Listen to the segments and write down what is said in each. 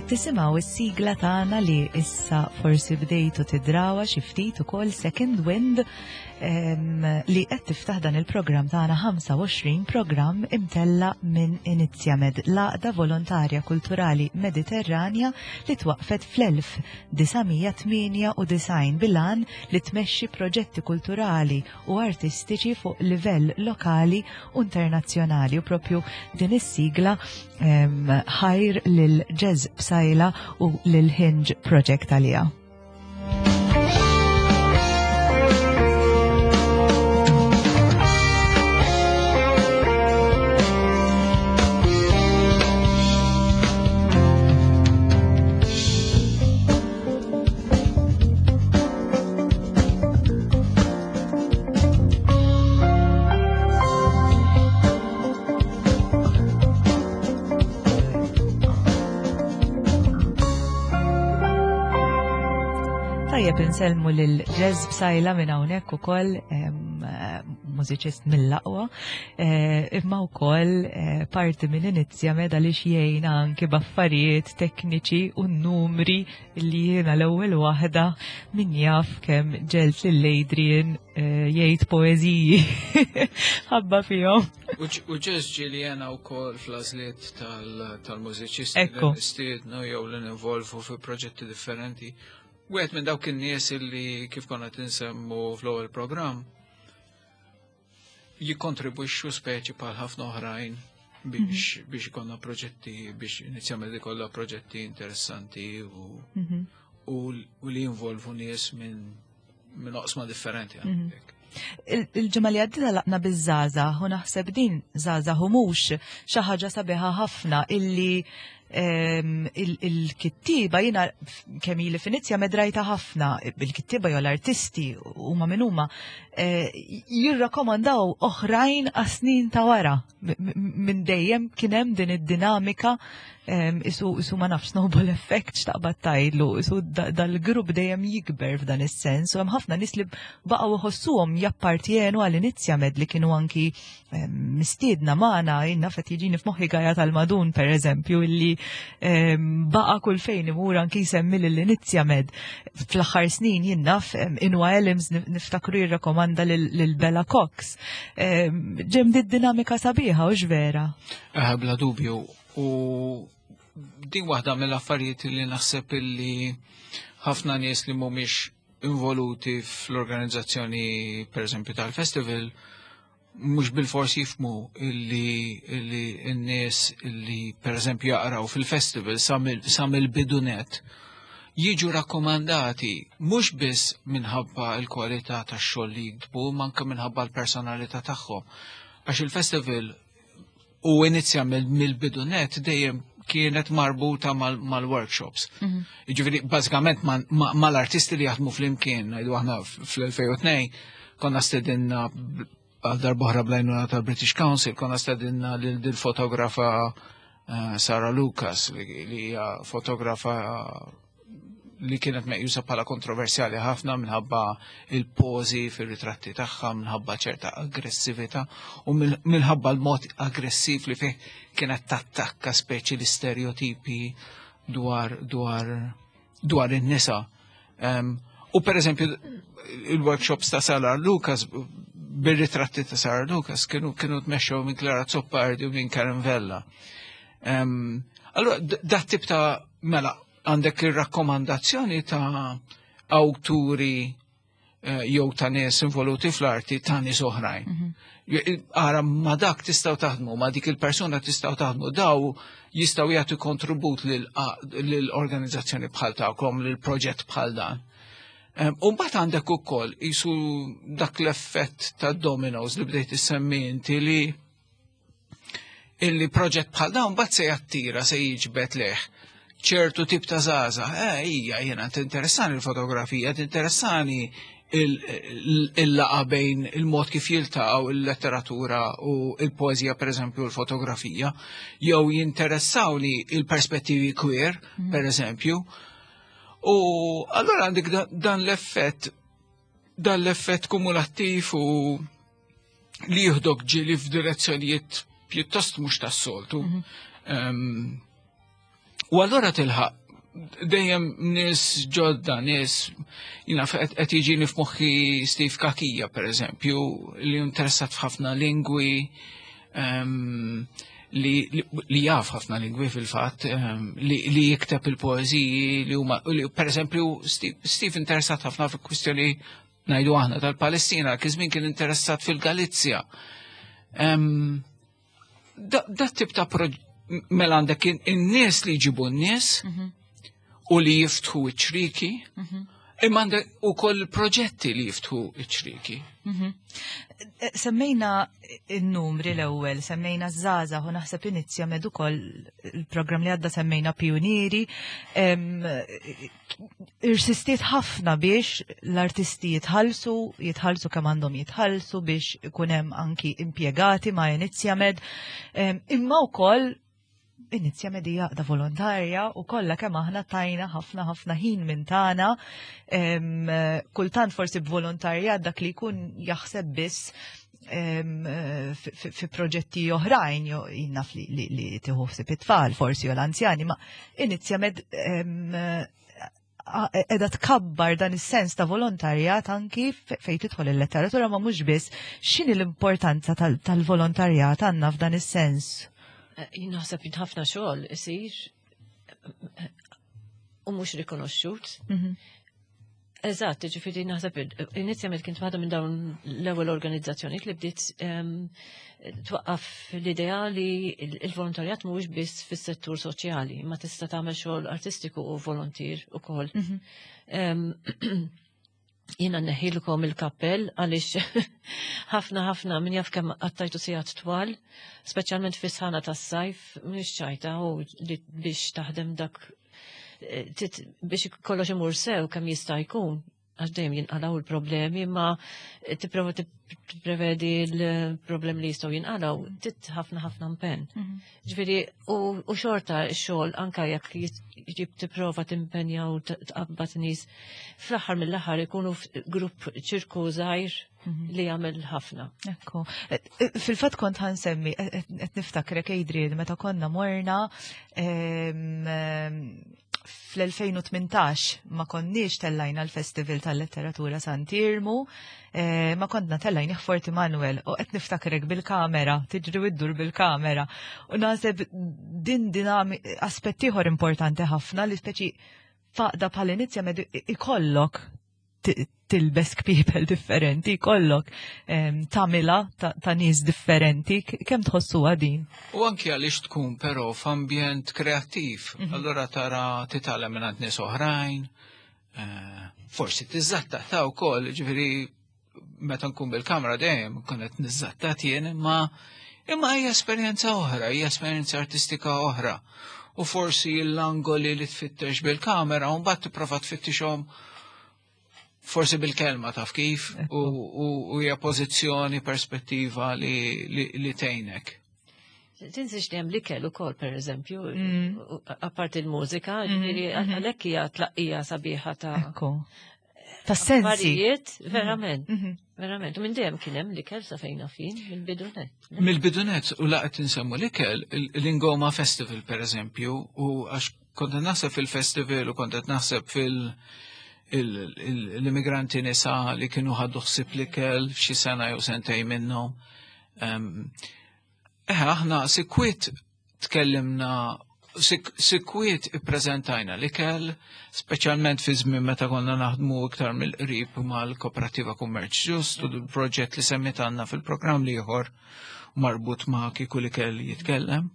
Qed tisimgħu s-sigla tagħna li issa forsi bdejtu tidrawa xi ftit ukoll Second Wind li qed tiftaħ dan il-programm tagħna 25 programm imtella minn Inizjamed, l-għaqda volontarja kulturali mediterranja li twaqfet fl-1998 bil-għan li tmexxi proġetti kulturali u artistiċi fuq livell lokali u internazzjonali, u propju din is-sigla ħajr lil Jazz Bsajla u lil Hinge Project għalija. Nselmu lil-Jazz Bsajla minn hawnhekk ukoll mużiċist mill-aqwa, imma wkoll parti minn Inizjamed għaliex jgħin anke b'affarijiet tekniċi u numri li jiena l-ewwel waħda min jaf kemm ġelt lil Adrian jgħid poeżiji ħabba fihom. U ġeż ġiljena wkoll fl-għażliet tal-mużiċisti li nistiednu jew li ninvolvu fi proġetti differenti. Wieħed minn dawk in-nies illi kif konna tinsemmu fl-ewwel programm jikkontribwixxu speċi bħal ħafna oħrajn biex ikonna proġetti, biex Inizjamed ikollha proġetti interessanti u li jinvolvu nies minn oqsma differenti. Il-ġimgħa li għaddita laqna biż-żgħażagħ u naħseb din żgħażagħ u mhux xi ħaġa sabiħa ħafna illi il-kittiba jiena kemm ili f'Inizjamed rajta ħafna bil-kittiba jew l-artisti huma minn huma jirrakkomandaw oħrajn għas-snin ta' wara minn dejjem kien hemm din id-dinamika isu ma nafx snowball effect x'taqbad tgħidlu, isu dal-grupp dejjem jikber f'dan is-sens u hemm ħafna nies li baqgħu iħossuhom jappartjenu għall-Inizjamed li kienu anki mistiedna magħna jiena qed jiġini f'moħħi Gaja tal-Madun pereżempju illi baqa' kull fejn imur anki jsemmi lill-Inizjamed. Fl-aħħar snin jien naf Inwa Elims niftakru jirrakkomanda lil Bella Cox. Ġem dinamika sabiħa u x'vera. Bla dubju. U din waħda mill-affarijiet li naħseb illi ħafna nies li mhumiex involuti fl-organizzazzjoni pereżempju tal-festival mhux bil-forsi jifhmu illi n-nies illi pereżempju jaqraw fil-festival sa mill-bidunet jiġu rakkomandati mhux biss minħabba l-kwalità tax-xogħol li jiktbu, manka minħabba l-personalità tagħhom. Għax il-festival u Inizjamed mill-bidunet dejjem kienet marbuta mal-workshops. Jiġifieri bażikament mal-artisti li jaħdmu flimkien, ngħidu aħna fl-2002 konna stedinna għal darb'oħra bl-għajnuna tal-British Council, konna stedinna lil-fotografa Sarah Lucas li hija fotografa li kienet meqjusa bħala kontroversjali ħafna minħabba il-pożi fir-ritratti tagħha, minħabba ċerta aggressività u minħabba l-mod aggressiv li fih kienet tattakka speċi l-istereotipi dwar in-nisa. U pereżempju il-workshops ta' Sarah Lucas bir-ritratti ta' Sarah Lucas kienu tmexxew minn Clara Zoppardi u minn Karen Vella. Allura dat tip ta' mela għandek il-rakkomandazzjoni ta' awturi jew ta' nies involuti fl-arti ta' nies oħrajn. Ara ma dak tistgħu taħdmu, ma dik il-persuna tistgħu taħdmu, daw jistgħu jagħtu kontribut lill-organizzazzjoni bħal tagħkom, lill-proġett bħal dan. U mbagħad għandek ukoll isu dak l-effett ta' dominoes li bdejt issemmi inti illi proġett bħal dawn mbagħad se jattira se jiġbed leħ ċertu tip ta' żgħażagħ, jiena tinteressani l-fotografija, tinteressani il-laqa bejn il-mod kif jiltaqgħu il-letteratura u il-poeżija pereżempju l-fotografija, jew jinteressawni il-perspettivi queer, pereżempju. U allura għandek dan l-effett kumulattiv u li jieħdok ġieli f'direzzjonijiet pjuttost mhux tas-soltu. U allura tilħaq dejjem nies ġodda, nies qed jiġini f'moħħi Steve Kakija pereżempju, li interessat f'ħafna lingwi, li jaf ħafna lingwi fil-fatt, li jikteb il-poeżiji li huma pereżempju Steve interessat ħafna fil-kwistjoni ngħidu aħna tal-Palestina, kien kien interessat fil-Galizja. Da tip ta' mela għandek in-nies li jġibu n-nies u li jiftħu iċ-ċriki, imma għandek ukoll proġetti li jiftħu iċ-ċriki. Semmejna il-numri l-ewwel, semmejna żgħażagħ u naħseb Inizjamed ukoll il-programm li għadda semmejna Pionieri. Irsistiet ħafna biex l-artisti jitħallsu kemm għandhom jitħallsu biex ikun hemm anki impjegati ma' Inizjamed, imma wkoll Inizjamed hija da volontarja u kollha kemm aħna tajna ħafna ħin minn tagħna, kultant forsi b'volontarjat dak li jkun jaħseb biss fi proġetti oħrajn jinnaf li tieħu ħsieb it-tfal forsi u l-anzjani, ma Inizjamed edha tkabbar dan is-sens ta' volontarjat anki fejn tidħol il-letteratura ma mhux biss. X'inhi l-importanza tal-volontarjat għandna f'dan is-sens? Naħseb ħafna xogħol isir u mhux rikonoxxut. Eżatt, ġifieri naħseb Inizjamed kien waħda minn dawn l-ewwel organizzazzjonijiet li bdiet twaqqaf l-idea li l-volontarjat mhuwiex biss fis-settur soċjali, ma tista' tagħmel xogħol artistiku u volontier ukoll. Jiena nneħħilkom il-kappell għaliex ħafna min jaf kemm qattajtu sigħat twal, speċjalment fis-sħana tas-sajf, mhix ċajta u biex taħdem dak biex kollox imur sew kemm jista' jkun, għax dejjem jinqalgħu l-problemi, ma tipprova tipprevedi l-problemi li jistgħu jinqalgħu, tit ħafna impenn. Ġifieri u xorta x-xogħol anke jekk tipprova timpenja u tqabbad nies, fl-aħħar mill-aħħar ikunu grupp ċirku żgħir li jagħmel ħafna. Ekku. Fil-fatt kont ħansemmi qed niftakrek Adrian meta konna morna fl-2018 ma konniex tellajna l-Festival tal-Letteratura Sant'Irmu, ma konna tellajna Forti Manuel u qed niftakrek bil-kamera, tiġri iddur bil-kamera. U naħseb din aspetti ieħor importanti ħafna li speċi faqda bħal Inizjamed ikollok tilbes people differenti, kollok tamila ta' nies differenti, kemm tħossuha din? U anki għaliex tkun però f'ambjent kreattiv, allura tara titgħallem minn nies oħrajn, forsi tiżattat ta' wkoll, ġifieri meta nkun bil-kamra dejjem konet niżattat jien, imma hija esperjenza oħra, hija esperjenza artistika oħra. U forsi l-angoli li tfittex bil-kamera u mbagħad tipprova tfittixhom forsi bil-kelma taf kif u hija pożizzjoni perspettiva li tgħinek. Tinsix li hemm l-ikel ukoll pereżempju, apart il-mużika, ġifieri għalhekk hija tlaqqija sabiħa ta' sensi. Affarijiet, verament. U minn dejjem kien hemm l-ikel sa fejna fin mill-bidunet. Mill-bidunet u laqgħet insemmu l-ikel l-Ingoma Festival pereżempju, u għax kont naħseb fil-festival u kont naħseb l-immigranti nisa li kienu ħaddu ħsib l-ikel f'xi sena jew sentejn minnhom. Aħna sikwiet tkellimna, sikwiet ippreżentajna l-ikel, speċjalment fi żmien meta konna naħdmu iktar mill-qrib mal-Kooperativa Kummerċ Ġust u l-proġett li semmit għandna fil-programm li ieħor marbut ma' kieku l-ikel jitkellem.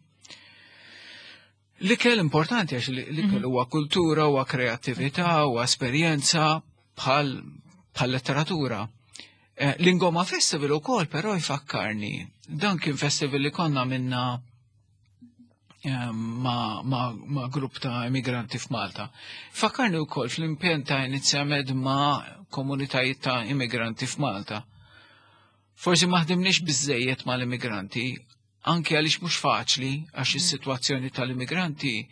L-ikel importanti għax l-ikel huwa kultura, huwa kreattività, huwa esperjenza bħal letteratura. L-Ingoma Festival ukoll però jfakkarni, dan kien festival li konna minna ma' grupp ta' immigranti f'Malta. Fakkarni wkoll fl-impjent ta' Inizjamed ma' komunitajiet ta' immigranti f'Malta. Forsi ma ħdimniex biżejjed mal-immigranti, anke għaliex mhux faċli għax is-sitwazzjoni tal-immigranti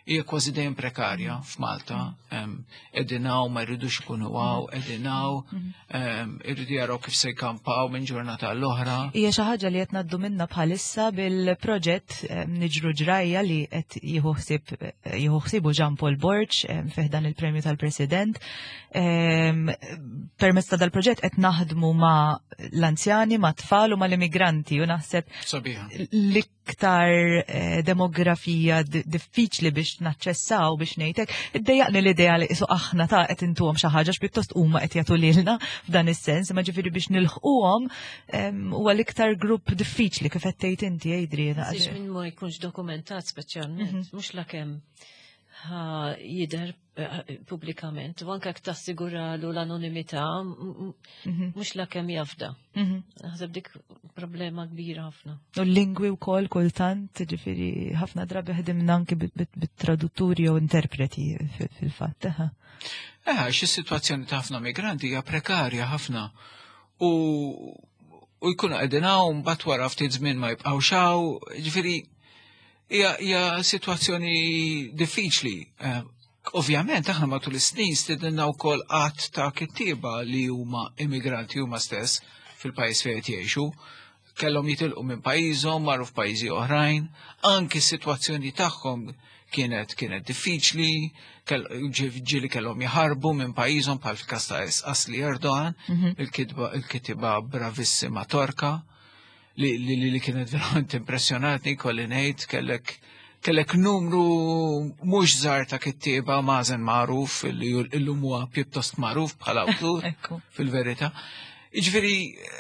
hija kważi dejjem prekarja f'Malta. Edinaw ma jridux ikunu għaw, edinaw, irridu jaraw kif se jkampaw minn ġurnata l-oħra. Hija xi ħaġa li qed ngħaddu minnha bħalissa bil-proġett Niġru ġrajja li qed jieħu ħsiebu Jean Paul Borg fih dan il-Premju tal-President. Permezz ta' dal-proġett qed naħdmu ma' l-anzjani, ma' tfal u ma' l-immigranti u naħseb l-iktar demografija diffiċli biex naċċessaw biex ngħidlek, iddejjaqni l-idea li isu aħna ta' qed intuhom xi ħaġa x'pjuttost huma qed jagħtu lilna f'dan is-sens, ma ġifieri biex nilħquhom huwa l-iktar grupp diffiċli kif qed tgħid inti Adriana. Għaliex minn ma jkunx dokumentat speċjalment, mhux lakemm jidher pubblikament, u anke tassiguralu l-anonimità mhux lakemm jafda. Naħseb dik problema kbira ħafna. U l-lingwi wkoll kultant, ġifieri ħafna drabi ħdimna anke bit-tradutturi u interpreti fil-fatt. Xi sitwazzjoni ta' ħafna migranti hija prekarja ħafna u jkunu qegħdin hawn mbagħad wara ftit żmien ma jibqgħux hawn, ġifieri hija sitwazzjoni diffiċli. Ovvjament aħna matul is-snin stidilna wkoll qatt ta' kittieba li huma immigranti huma stess fil-pajjiż fejn qed jgħixu, kellhom jitilqu minn pajjiżhom marru f'pajjiżi oħrajn, anki s-sitwazzjoni tagħhom kienet diffiċli, ġieli kellhom jaħarbu minn pajjiżhom bħal fil-każ ta' Asli Erdogan, il-kittiba bravissima Torka, li kienet verament impressjonatni kolli ngħid kellek numru mhux żgħar ta' kittieba Mazen magħruf li llum huwa pjuttost magħruf bħala awtur fil-verità. Jiġifieri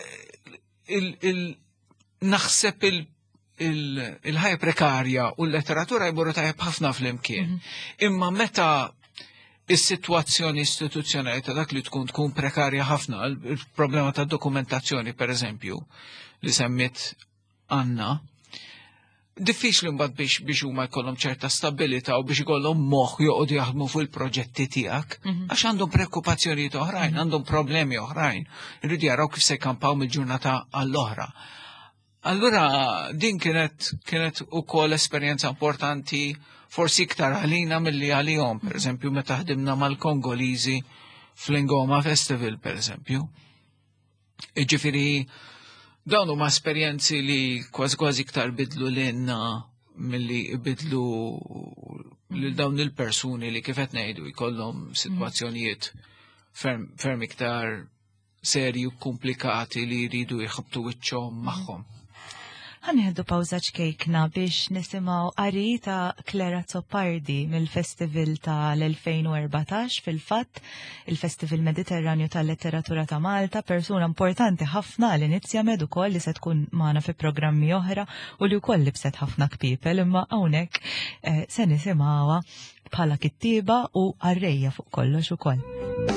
naħseb il-ħajja prekarja u l-letteratura jmorru tajjeb ħafna flimkien. Imma meta is-sitwazzjoni istituzzjonali ta' dak li tkun prekarja ħafna, il-problema ta' dokumentazzjoni pereżempju li semmit Anna, diffiċli mbagħad biex huma jkollhom ċerta stabilità u biex ikollhom moħħ joqgħdu jaħdmu fuq il-proġetti tiegħek, għax għandhom preokkupazzjonijiet oħrajn, għandhom problemi oħrajn, irridu jaraw kif se jkampaw mill-ġurnata għall-oħra. Allura din kienet ukoll esperjenza importanti forsi iktar għalina milli għalihom, pereżempju meta ħdimna mal-Kongoliżi fl-Ingoma Festival pereżempju. Ġifieri dawn huma esperjenzi li kważi iktar bidlu lilna milli bidlu lil dawn il-persuni li kif qed ngħidu jkollhom sitwazzjonijiet ferm iktar serji u komplikati li jridu jħabtu wiċċhom magħhom. Ħanieħdu pawża ċkejkna biex nisimgħu qari ta' Clara Zoppardi mill-Festival tal-2014 fil-fatt, il-Festival Mediterranju tal-Letteratura ta' Malta, persuna importanti ħafna l-inizjament ukoll li se tkun magħna fi programmi oħra u li wkoll libset ħafna kpipel, imma hawnhekk se nisimgħuha bħala kittieba u għarrejja fuq kollox ukoll.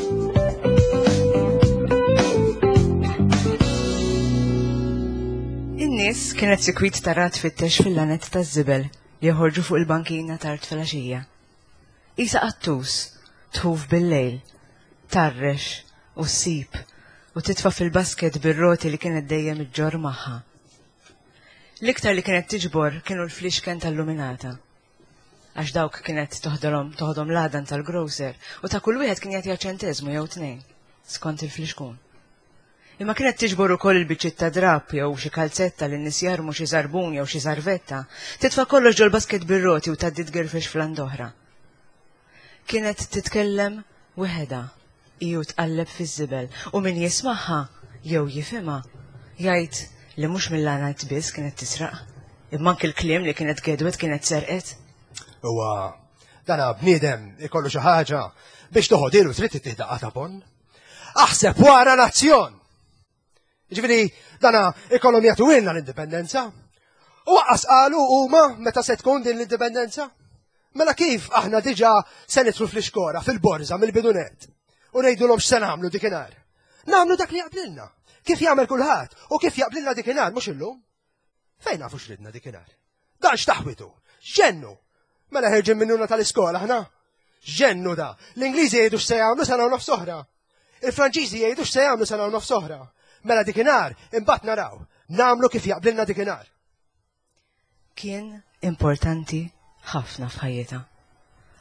In-nies kienet sikwit tarat fittex fil-lanet taż-żibel li joħorġu fuq il-bankina tard filgħaxija. Isa qattus, tħuf bil-lejl, tarrex u ssib u titfa' fil-basket bir-roti li kienet dejjem iġġor magħha. L-iktar li kienet tiġbor kienu l-fliexken tal-luminata. Għax dawk kienet toħodhom l-għadan tal-grocer u ta' kull wieħed kien jagħtiha ċentesmu jew tnejn skont il-fliexkun. Imma kienet tiġbor ukoll il-biċċiet ta' drab jew xi kalzetta li n-nies jarmu xi żarbun jew xi żarvetta, titfa' kollox ġol basket bir-roti u tgħaddi tgerfex fl-għand oħra. Kienet titkellem weħeda, iju tqalleb fiż-żibel u min jismagħha jew jifhimha jgħid li mhux mill-għanajt biss kienet tisraq, imma anke l-kliem li kienet gedwet kienet serqet. Huwa dana bniedem ikollu xi ħaġa biex toħodilu trid tittieħdaq ta' pon. Aħseb wara nazzjon! Ġifieri dana ikollhom jagħtu ilna l-indipendenza. U waqqas qalu huma meta se tkun din l-indipendenza? Mela kif aħna diġà se nidħlu fl-iskora fil-borża mill-bidunet u ngħidulhom x'se nagħmlu dikinhar. Nagħmlu dak li jaqblilna. Kif jagħmel kulħadd u kif jaqblilna dikinhar mhux illum? Fejn nafu x'ridna dikinhar? Dan x'taħwitu, x'ġennu. Mela ħerġin minnuna tal-iskola aħna. X'ġennu da. L-Ingliżi jgħidu x'se jagħmlu sena u nofs oħra. Il-Franċiżi jgħidu x'se jagħmlu sena u nofs oħra. Mela dikinhar imbagħad naraw, nagħmlu kif jaqblilna dikinhar. Kien importanti ħafna f'ħajjitha.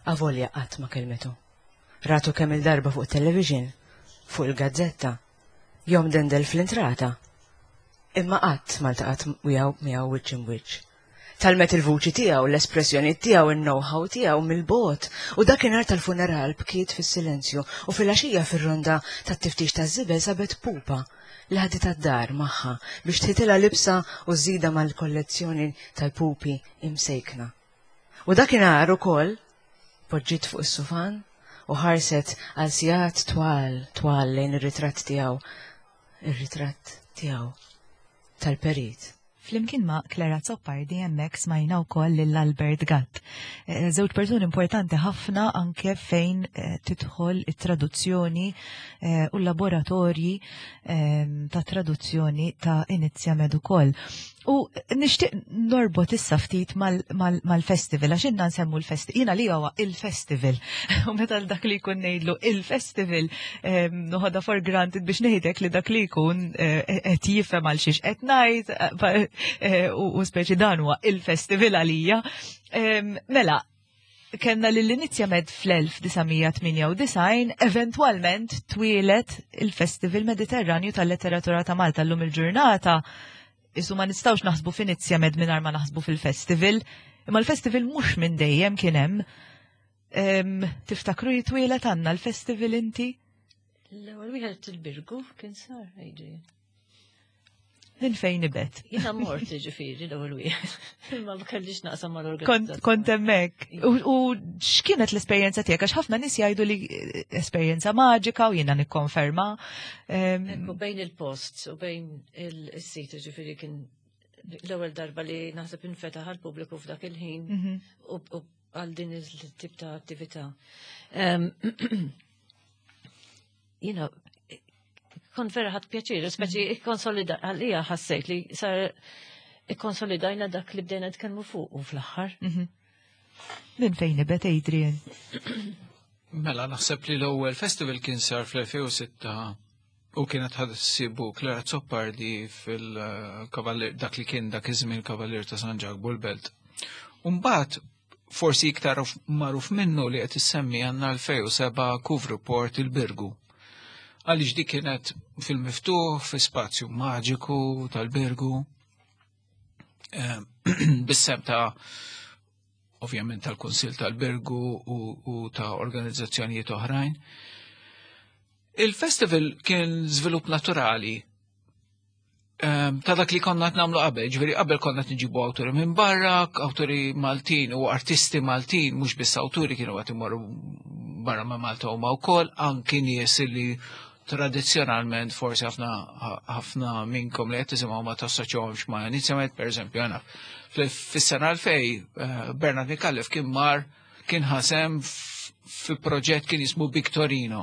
avolja qatt ma kelmetu. Ratu kemm il-darba fuq television, fuq il-gazzetta, jom dendel fl-intrata. Imma qatt ma ltaqat miegħu wiċċ imwiċċ. Talmet il-vuċi tiegħu, l-espressjoni tiegħu, il-know-how tiegħu mill-bot, u dakinhar tal-funeral bkiet fis-silenzju u fil-għaxija fir-ronda tat-tiftix taż-żibel sabet pupa li ħadet tad-dar magħha biex tħitilha libsa u żida mal-kollezzjoni tal-pupi imsejkna. U dakinhar ukoll poġġiet fuq is-sufan u ħarset għal sigħat twal lejn ir-ritratt tiegħu tal-perit. Flimkien ma' Clara Zoppardi hemmhekk smajna wkoll lil Albert Gatt. Żewġ persuni importanti ħafna anke fejn tidħol it-traduzzjoni u l-laboratorji ta' traduzzjoni ta' Inizja Med ukoll. U nixtieq norbot issa ftit mal-festival, għax inna nsemmu l-festival, jiena li huwa il-festival. U meta dak li jkun ngħidlu il-festival, noħodha for granted biex ngħidlek li dak li jkun qed jifhem għal xiex qed ngħid u speċi dan huwa il-festival għalija. Mela, kenna l-Inizja Med fl-1998, eventwalment twilet il-Festival Mediterranju tal-Letteratura ta' Malta llum il-ġurnata. Isu ma nistawx naħsbu f'Inizja Med mingħajr ma naħsbu fil-festival, imma l-festival mhux minn dejjem kien hemm. Tiftakru jitwielet għandna l-festival inti? L-ewwel wieħed il-Birgu kien sar ħejġi. Din fejn ibet? Jiena mort ġifieri l-ewwel wieħed. Ma kellix naqsam mal-organizzazzjoni. Kont hemmhekk. U x'kienet l-esperjenza tiegħek għax ħafna nies jgħidu li esperjenza maġika u jiena nikkonferma. Bejn il-post u bejn is-sit ġifieri kien l-ewwel darba li naħseb infetaħ għall-pubbliku f'dak il-ħin u għal din il-tip ta' attività. Jiena kont vera ħadd pjaċir, speċi ikkonsolida għalija ħassejt li sar ikkonsolidajna dak li bdejna nitkellmu fuq u fl-aħħar. Min fejn ibet Adrian? Mela naħseb li l-ewwel festival kien sar fl-2006 u kienet ħassibu Clara Zoppardi fil-Kavallier dak li kien dak iż-żmien Kavallier ta' San Ġagbu l-Belt. U mbagħad forsi iktar magħruf minnu li qed issemmi għandna l-2007 Couvre Report il-Birgu. Għaliex dik kienet fil-miftuħ, fi spazju maġiku tal-Birgu, bissem ta' ovvjament tal-Kunsill tal-Birgu u ta' organizzazzjonijiet oħrajn. Il-festival kien żvilupp naturali ta' dak li konna nagħmlu qabel, ġifieri qabel konna nġibu awturi minn barra, awturi Maltin u artisti Maltin, mhux biss awturi kienu qed imorru barra ma' Malta huma wkoll, anki nies li tradizzjonalment forsi ħafna minnkom li qed tisimgħu ma tassoċjahomx ma' Inizja Med, pereżempju għana. Fis-sena 2000 Bernard Mikallef kien ħasem fi proġett kien jismu Big Torino.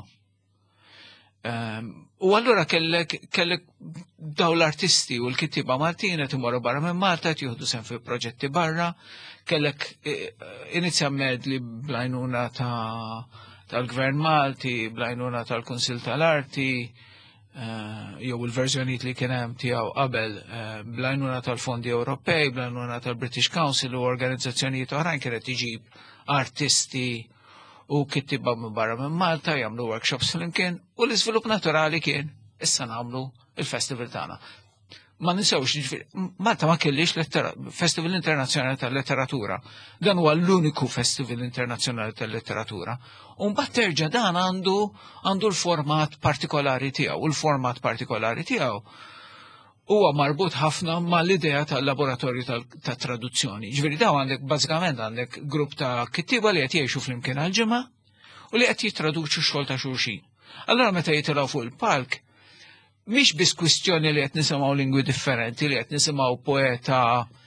U allura kellek daw l-artisti u l-kittiba Maltina timorru barra minn Malta, tieħdu sem fi proġetti barra, kellek Inizja Med li blajnuna tal-Gvern Malti, blajnuna tal-Kunsill tal-Arti, jew il-verżjonijiet li kien hemm tiegħu qabel, blajnuna tal-Fondi Ewropej, blajnuna tal-British Council u organizzazzjonijiet oħrajn kienet iġib artisti u kittiba minn barra minn Malta jagħmlu workshops flimkien u l-iżvilupp naturali kien issa nagħmlu il-festival tagħna. Ma ninsewx, Malta ma kellix Festival Internazzjonali tal-Letteratura. Dan huwa l-uniku Festival Internazzjonali tal-Letteratura. U mbagħad terġa' dan għandu l-format partikolari tiegħu. U l-format partikolari tiegħu huwa marbut ħafna mal-idea tal-laboratorju ta' traduzzjoni. Ġifieri daw għandek bażikament għandek grupp ta' kittiba li qed jgħixu flimkien għal-ġimgħa u li qed jittraduċu x-xogħol ta' xulxin. Allura meta jitilgħu fuq il-palk, mhix biss kwistjoni li qed nisimgħu lingwi differenti, li qed nisimgħu poeta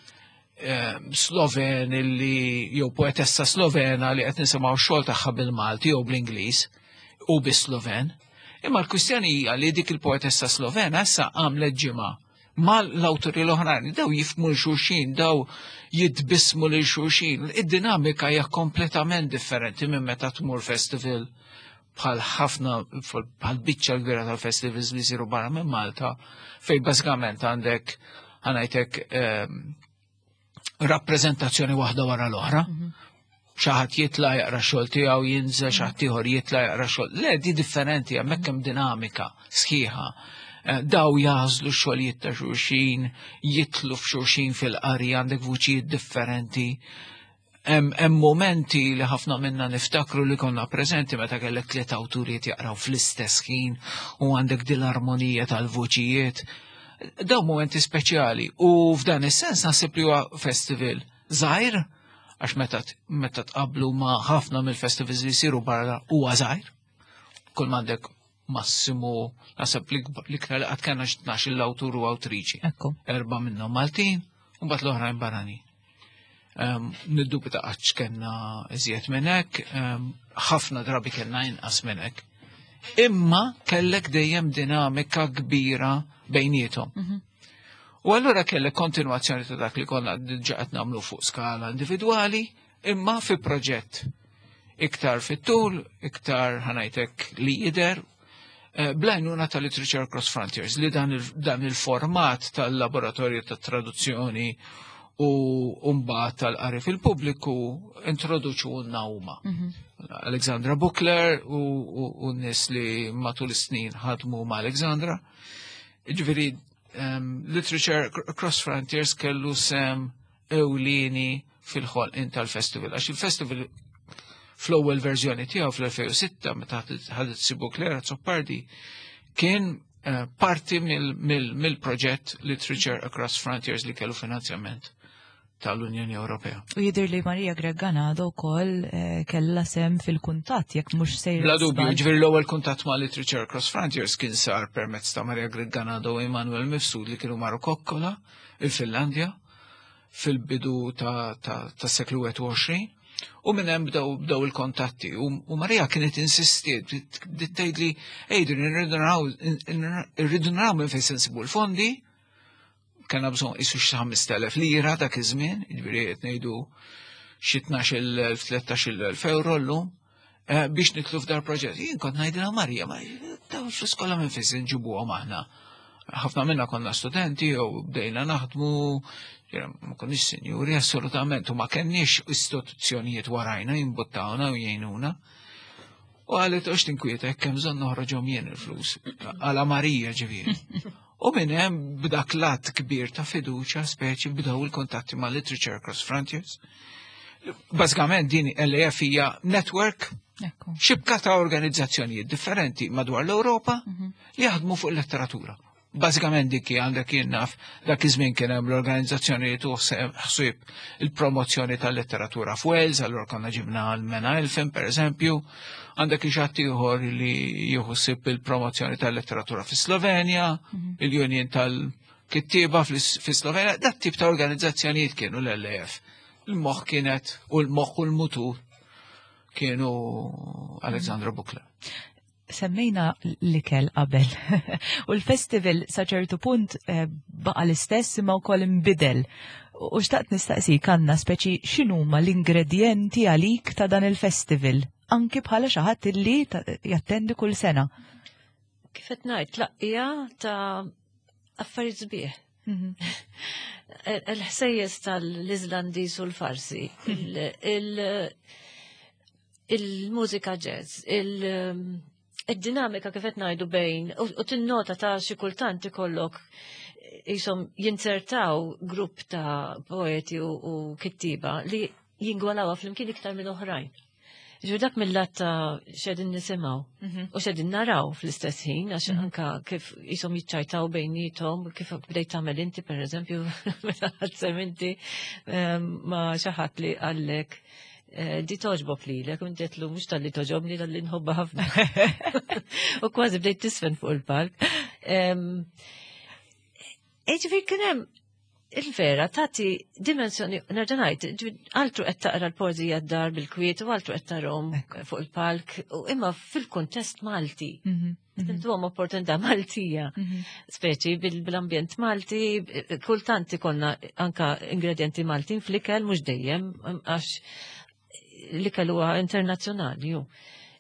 Sloven jew poetessa Slovena li qed nisimgħu x-xogħol tagħha bil-Malti jew bl-Ingliż u bis-Sloven. Imma l-kwistjoni hija li dik il-poetessa Slovena issa għamlet ġimgħa mal-awturi l-oħrajn, daw jifmu l-xulxin, daw jitbismu l-xulxin. Id-dinamika hija kompletament differenti minn meta tmur festival bħal ħafna, bħal biċċa l-gbira tal-festivals li jsiru barra minn Malta, fej bażikament għandek ħanajtek rappreżentazzjoni waħda wara l-oħra. xaħat jitla jaqra xogħol tiegħu jinżel, xaħat ieħor jitla jaqra xogħol. Le, di differenti, hemmhekk hemm dinamika sħiħa. Daw jażlu xogħlijiet ta' xulxin, jitlu f'xulxin fil-qari, għandek vuċijiet differenti. Hemm momenti li ħafna minna niftakru li konna preżenti meta kellek tliet awturijiet jaqraw fl-istess ħin u għandek din l-armonija tal-vuċijiet. Daw momenti speċjali u f'dan is-sens naħseb li huwa festival żgħir għax meta tqablu ma' ħafna mill-festivals li jsiru barra huwa żgħir. Kull m'għandek massimu naħseb l-iktar li qatt kellna 12 awtur u awtriċi. 4 minnhom Maltin u mbagħad l-oħrajn barranin. Niddubita għax kena iżjed minnek, ħafna drabi kena inqas minnek. Imma kellek dejjem dinamika kbira bejnietom. U allura kellek kontinuazzjoni ta' dak li konna ġaqet namlu fuq skala individwali, imma fi proġett. Iktar fit-tul, iktar ħanajtek li jider, blajnuna tal-Literature Across Frontiers li dan il-format tal-laboratorju ta' traduzzjoni u mbagħad tal-qari fil-pubbliku introduċu n-nawma. Alexandra Buckler u n-nies li matul is-snin ħadmu ma' Alexandra. Ġifieri Literature Across Frontiers kellu sem ewlieni fil-ħolqien tal-festival. Għax il-festival fl-ewwel verżjoni tiegħu fl-2006 meta ħadet si Buckler Zoppardi kien parti mill-proġett Literature Across Frontiers li kellu finanzjament tal-Unjoni Ewropea. U jidher li Marija Gregganado wkoll kellha sem fil-kuntatt jekk mhux sejr. Bla dubju, ġifieri l-ewwel kuntatt ma' Literature Across Frontiers kien sar permezz ta' Marija Gregganado u Emanuel Mifsud li kienu marru kokkola il-Finlandja fil-bidu ta' seklu 21 u minn hemm bdew il-kontatti u Marija kienet insistiet tgħidli ejdu irridu naraw minn fejn se nsibu l-fondi. Kena bżon isu 5,000 lira dak iż-żmien, jiġifieri qed ngħidu xi 12,000-13,000 euro llum biex nitlu f'dar proġett. Jien kont ngħidilha Marija, ma daw fl-iskola minn fejn nġibuhom aħna. Ħafna minna konna studenti u bdejna naħdmu, ma konniex sinjuri assolutament u ma kenniex istituzzjonijiet warajna jimbuttawna u jgħinuna. U għalet għax tinkwieta kemm bżonn noħroġhom jien il-flus. Għala Marija ġifieri. U minn hemm b'dak lat kbir ta' fiduċja speċi bdew il-kontatti ma' Literature Across Frontiers. Bażikament din LAF hija network xibka ta' organizzazzjonijiet differenti madwar l-Ewropa li jaħdmu fuq il-letteratura. Bażikament dik għandek jien naf dak iż-żmien kien hemm l-organizzazzjonijiet u ħsieb il-promozzjoni tal-letteratura f'Wales, allura konna ġibna l-Mena Elfin pereżempju, għandek iġat ieħor li jħossib il-promozzjoni tal-letteratura fi Slovenja, il-Union tal-Kittieba fi Slovenja, dat tip ta' organizzazzjonijiet kienu l-LAF. Il-moħħ kienet u l-moħħ u l-mutur kienu Alexandra Buckler. Semmejna l-ikel qabel u l-festival sa ċertu punt baqa l-istess imma wkoll imbidel. U xtaqt nistaqsik għandna speċi x'inhuma l-ingredjenti għalik ta' dan il-festival anki bħala xi ħadd illi jattendi kull sena. Kif qed ngħid tlaqqija ta' affarijiet sbieħ. Il-ħsejjes tal-Iżlandiż u l-Farsi, il-mużika jazz, id-dinamika kif qed ngħidu bejn u tinnota ta' xi kultant ikollok jisom jinsertaw grupp ta' poeti u kittiba li jingwalawha flimkien iktar minn oħrajn. Ġu dak mill-lat ta' xedin nisimgħu u xedin naraw fl-istess ħin għax anka kif jisom jiċċajtaw bejnietom kif bdejt tagħmel inti pereżempju meta ħadsem inti ma' xi ħadd li għallek di toġbob li l-ek, untetlu mux tal-li toġobni tal-li nħobba ħafna. U kważi bdejt tisfen fuq il-palk. Ġifir kienem il-vera tati dimensjoni, nerġanajt, għaltru qed taqra l-poezija d-dar bil-kwiet u għaltru qed tarhom fuq il-palk, u imma fil-kontest Malti. Tintuhom opportunità Maltija, speċi bil-ambjent Malti, kultanti konna anka ingredienti Maltin fl-ikel, mux dejjem, għax li kelluha internazzjonali ju.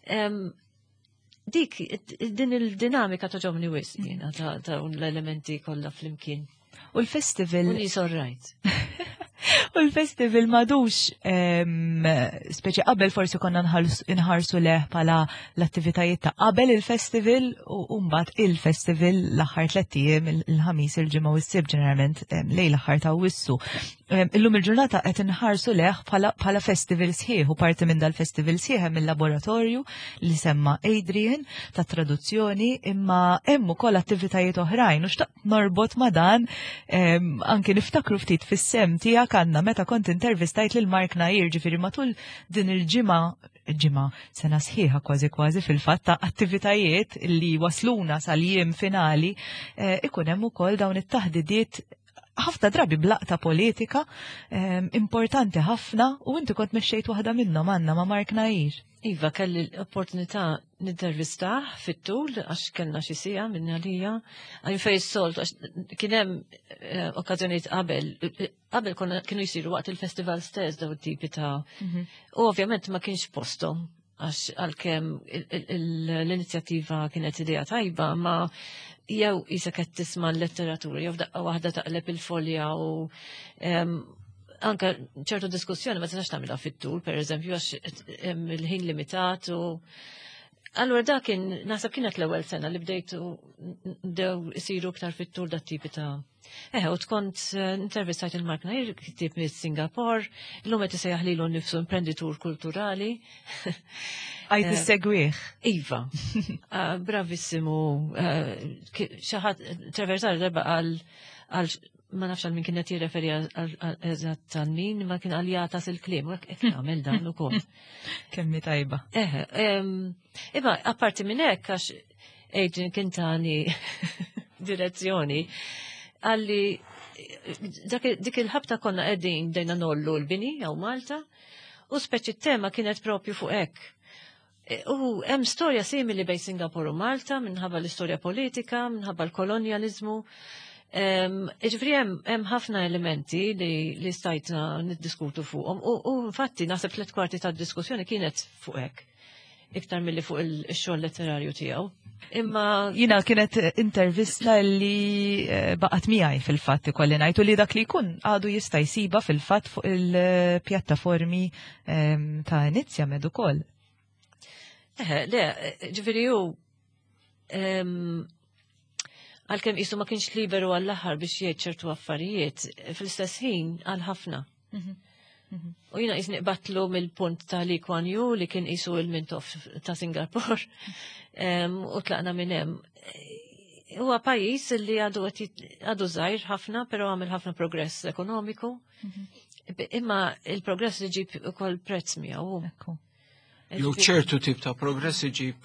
Dik, din il-dinamika toġobni wisq jiena ta' l-elementi kollha flimkien. U l-festival. U nisorrajt. U l-festival madux, speċi qabel forsi konna nħarsu leħ pala l-attivitajiet ta' qabel il-festival u mbagħad il-festival l-aħħar 3 ijiem il-ħamis, il-ġimgħa u s-sibt ġeneralment lejl l-aħħar ta' wissu. Illum il-ġurnata qed inħarsu leħ bħala festival sħiħ u parti minn dal-festival sħiħ hemm il-laboratorju li semma Adrian ta' traduzzjoni imma hemm ukoll attivitajiet oħrajn u xtaqt norbot ma' dan anke niftakru ftit fis-sem tiegħek għandna meta kont intervistajt lil Mark Najir ġifieri matul din il-ġimgħa sena sħiħa kważi fil-fatt ta' attivitajiet li wasluna sal-jiem finali ikun hemm ukoll dawn it-taħdidiet ħafna drabi blaqta politika importanti ħafna u inti kont mexxejt waħda minnhom għandna ma' Mark Najir. Iva, kelli l-opportunità nintervistaħ fit-tul għax kellna xi sija minn għalija. Għalli fej s-solt, għax kien hemm okkażjonijiet qabel kienu jsiru waqt il-festival stess daw it-tipi ta' u ovvjament ma kienx postom għax għalkemm l-inizjattiva kienet idea tajba ma jew isa qed tisma' l-letteratura jew daqqa waħda taqleb il-folja u anke ċertu diskussjoni ma tistax tagħmilha fit-tul, pereżempju għax hemm il-ħin limitat u allura dak kien naħseb kienet l-ewwel sena li bdejtu dew isiru iktar fit-tul dat-tipi ta' u tkont intervistajt il-Mark Najir kittib mis-Singapore, l-lum qed isejjaħ lilu nnifsu imprenditur kulturali. Għajt nissegwih. Iva, bravissimu, xaħat traversar darba għal ma nafx għal min kienet jirreferi għal eżatt tal min, ma kien għal jatas il-klim, u għek għamil dan u kol. Kemmi tajba. Iba, apparti minn hekk għax Adrian kintani direzzjoni, għalli dik il-ħabta konna qegħdin dejna nollu l-bini għaw Malta u speċi tema kienet propju fuq hekk. U hemm storja simili bejn Singapore u Malta minħabba l-istorja politika, minħabba l-kolonializmu. Ġifri hemm ħafna elementi li stajtna niddiskutu fuqhom u infatti naħseb 3/4 tad-diskussjoni kienet fuq hekk iktar milli fuq il-xogħol letterarju tiegħu. Imma jina kienet intervista li baqat miegħi fil-fatt ikolli ngħidu li dak li jkun għadu jista' jsiba fil-fatt fuq il-pjattaformi ta' Inizjamed ukoll. Le, ġifieri hu għalkemm qisu ma kienx liberu għall-aħħar biex jgħid ċertu affarijiet, fl-istess ħin għal ħafna. U jina jisni batlu mill-punt ta' Lee Kuan Yew li kien qisu il-mintof ta' Singapore u tlaqna minn hemm. Huwa pajjiż li għadu żgħir ħafna, però għamel ħafna progress ekonomiku. Imma il-progress li ġib ukoll prezz miegħu. Jew ċertu tip ta' progress iġib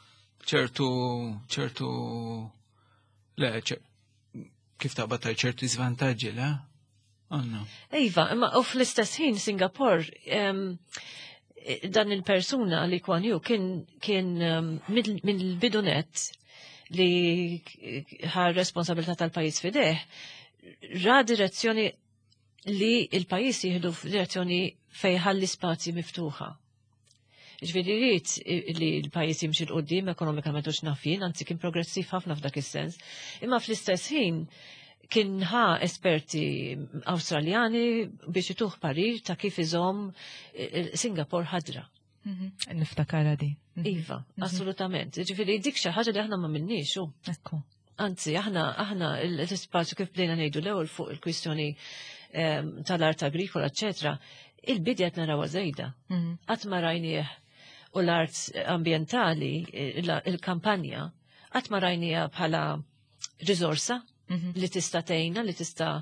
ċertu le kif ta' battaj ċertu żvantaġġi le? Iva, imma u fl-istess ħin Singapore dan il-persuna li Kuan Yew kien mill-bidunet li ħar responsabilità tal-pajis fideħ ra direzzjoni li il-pajis jihdu f'direzzjoni fejħal l-spazji miftuħa. Ġviri rrit li l-pajis jimxi l-qoddim ekonomikament u xnafin, anzi kien progressiv ħafna f'dak is-sens, imma fl-istess ħin kien ħa esperti Awstraljani biex ituħ parir ta' kif iżom Singapore ħadra. Niftakara di. Iva, assolutament. Ġifiri, dik xi ħaġa li aħna ma minnix. Anzi, aħna l-ispazju kif bdejna ngħidu l-ewwel fuq il-kwistjoni tal-art agrikola, eċetera, il-bidja qed narawha żejda. Qatt ma rajnieh u l-art ambjentali, il-kampanja, qatt ma rajniha bħala riżorsa li tista' tgħinna, li tista'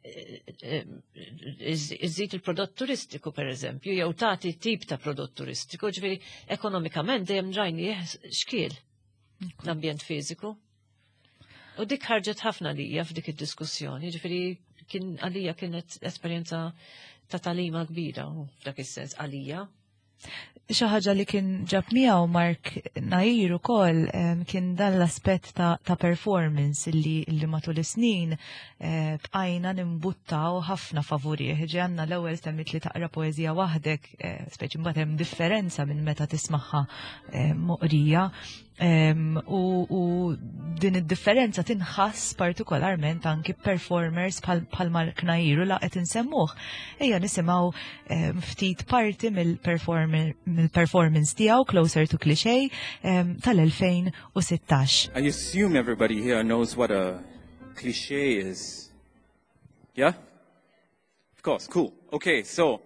iżid il-prodott turistiku per eżempju, jew tagħti tip ta' prodott turistiku, ġifieri ekonomikament dejjem rajni xkiel l-ambjent fiżiku. U dik ħarġet ħafna lija f'dik id-diskussjoni, ġifieri għalija kienet esperjenza ta' talima kbira f'dak is-sens għalija. Xi ħaġa li kien ġab miegħu Mark Nair ukoll kien dan l-aspett ta' performance illi matul is-snin bqajna nimbuttaw ħafna favorih. Ġi għandna l-ewwel semmit li taqra poeżija waħdek, speċi mbagħad hemm differenza minn meta tismagħha moqrija. U din id-differenza tinħass partikolarment anki performers bħal Mark Nair u laqet insemmuh. Ejja nisimgħu ftit parti mill-performance tiegħu Closer to Cliché tal-2016. I assume everybody here knows what a cliché is. Yeah? Of course, cool. Okay, so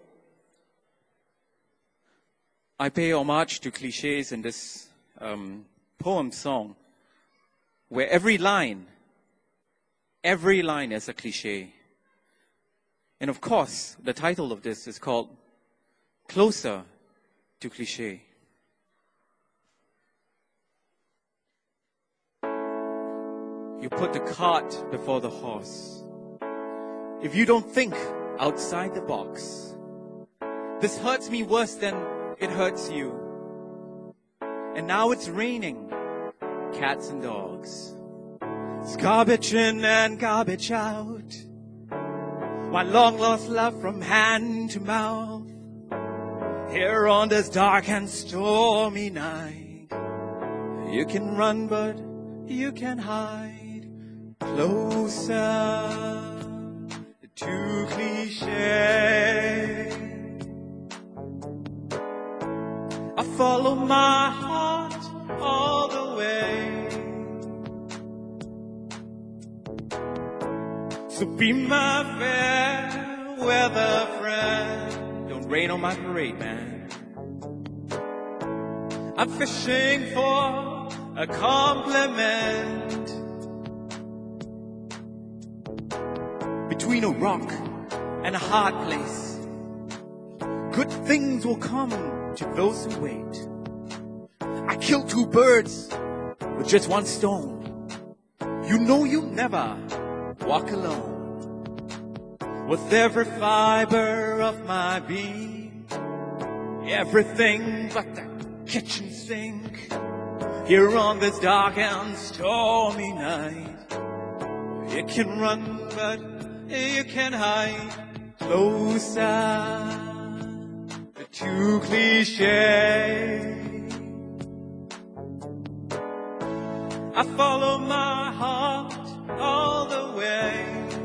I pay homage to clichés in this poem song where every line is a cliché. And of course, the title of this is called Closer to Cliché. You put the cart before the horse. If you don't think outside the box, this hurts me worse than it hurts you. And now it's raining cats and dogs. It's garbage in and garbage out. My long lost love from hand to mouth. Here on this dark and stormy night. You can run but you can hide. Closer to cliché. I follow my heart all the way. So be my fair weather friend. Don't rain on my parade, man. I'm fishing for a compliment. Between a rock and a hard place, good things will come to those who wait. I killed 2 birds with just 1 stone. You know you never walk alone. With every fiber of my being, everything but the kitchen sink. Here on this dark and stormy night, you can run but you can hide. Closer to cliché. I follow my heart all the way.